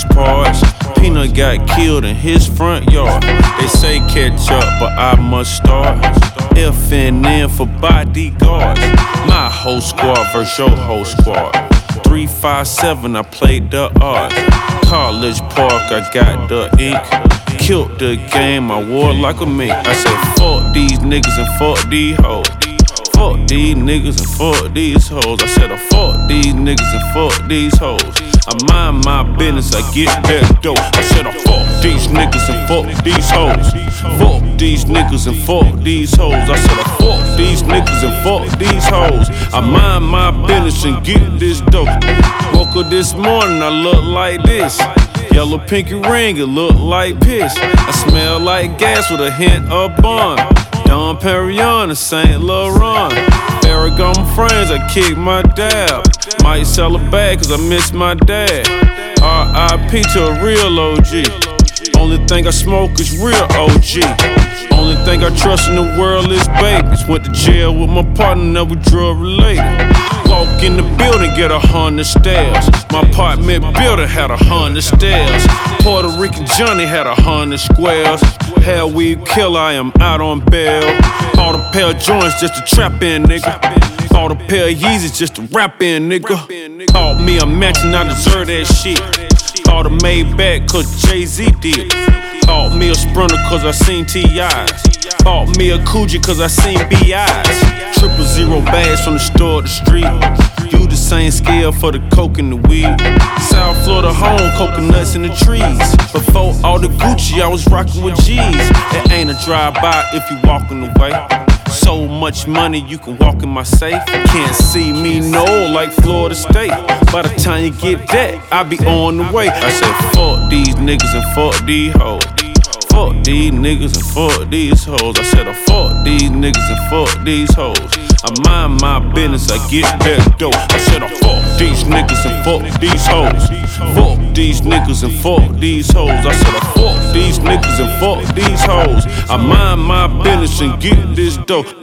these parts. Peanut got killed in his front yard. They say catch up, but I must start. FNN for bodyguards. My whole squad versus your whole squad. 357, I played the art. College Park, I got the ink. Killed the game, I wore it like a mink. I said, fuck these niggas and fuck these hoes. Fuck these niggas and fuck these hoes. I said, I fuck these niggas and fuck these hoes. I mind my business, I get that dope. I said, I fuck these niggas and fuck these hoes. Fuck these niggas and fuck these hoes. I said, I fuck these niggas and fuck these hoes. I mind my business and get this dope. Woke up this morning, I look like this. Yellow pinky ring, it look like piss. I smell like gas with a hint of bun. Dom Perignon and Saint Laurent. Aragon friends, I kick my dab. Might sell a bag cause I miss my dad. R.I.P. to a real OG. Only thing I smoke is real OG. Only thing I trust in the world is babies. Went to jail with my partner, never drug related. Walk in the building, get 100 stairs. My apartment building had 100 stairs. Puerto Rican Johnny had 100 squares. Hell weed killer, I am out on bail. Bought a pair of joints just to trap in, nigga. Bought a pair of Yeezys just to rap in, nigga. Bought me a mansion, I deserve that shit. Bought a Maybach cause Jay-Z did. Bought me a Sprinter cause I seen T.I.'s. Bought me a Coogee cause I seen B.I.'s. 000 bags from the store to the street. You the same scale for the coke and the weed. South Florida home, coconuts in the trees. Before all the Gucci, I was rocking with G's. It ain't a drive-by if you walking away. So much money you can walk in my safe. Can't see me no like Florida State. By the time you get that, I be on the way. I said fuck these niggas and fuck these hoes. Fuck these niggas and fuck these hoes. I said I fuck these niggas and fuck these hoes. I mind my business, I get that dope. I said I fuck these niggas and fuck these hoes. Fuck these niggas and fuck these hoes. I said I fuck these niggas and fuck these hoes. I mind my business and get this dope.